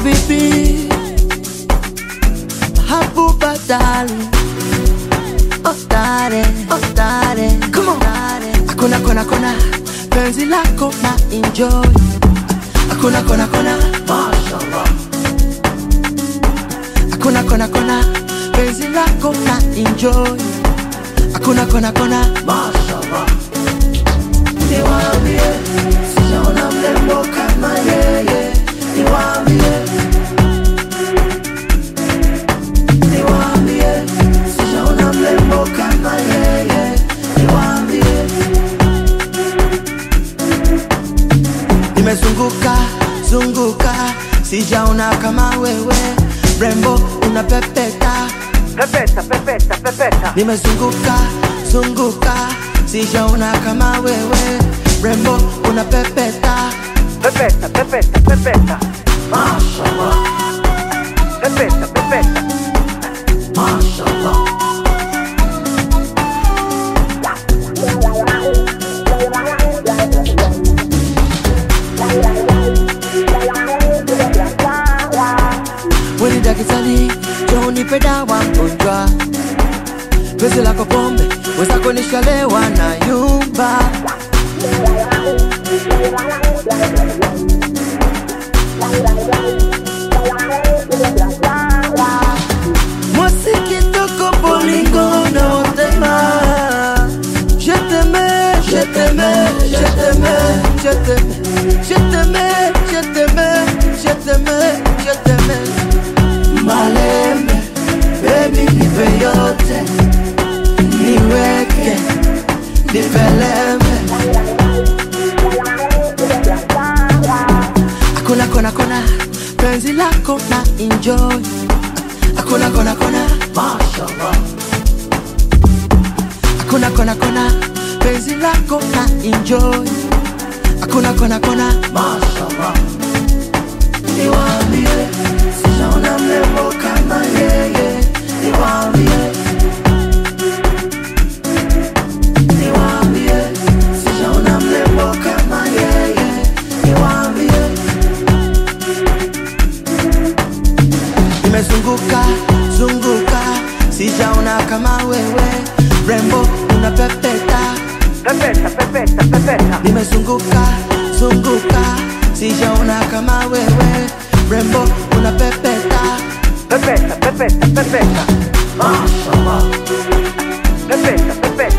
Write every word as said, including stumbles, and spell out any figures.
Habibi, Mahabuba darling. Oh darling, oh darling, come on darling. Hakuna kona kona, penzi lako na enjoy. Hakuna kona kona, mashallah. Hakuna kona kona, penzi lako na enjoy. Hakuna kona kona, mashallah. Niwaambie, sijaona mrembo kama yeye. Niwaambie, niwaambie, sijaona mrembo kama yeye. Niwaambie, nimezunguka zunguka, sijaona kama wewe. Mrembo unapepeta, pepeta, pepeta, pepeta. nimezunguka zunguka, sijaona kama wewe. Mrembo unapepeta, Pepeta, pepeta, pepeta. mashallah, Pepeta, pepeta. mashallah. Weni dakitani, jo nipe dawa mgonjwa. Pezi lako pombe, weza kunishalewa na yumba. Mwasi kitoko bolingo na otema. Je t'aimais, je t'aimais, je t'aimais, je t'aimais, je t'aimais, je t'aimais, je t'aimais, je t'aimais. Malembe, baby nipe yote, niweke, nipelembe. Hakuna kona kona, penzi lako na enjoy. Hakuna kona kona, mashallah. Hakuna kona kona, penzi lako na enjoy. Hakuna kona kona, mashallah. Niwaambie, sijaona mrembo kama yeye. Niwaambie, niwaambie, sijaona mrembo kama yeye. Niwaambie, nimezunguka zunguka, sijaona kama wewe. Rembo unapepeta, Pepeta, pepeta, pepeta. nimezunguka zunguka, sijaona kama wewe. Rembo unapepeta, Pepeta, pepeta, pepeta. mashallah. Pepeta, pepeta.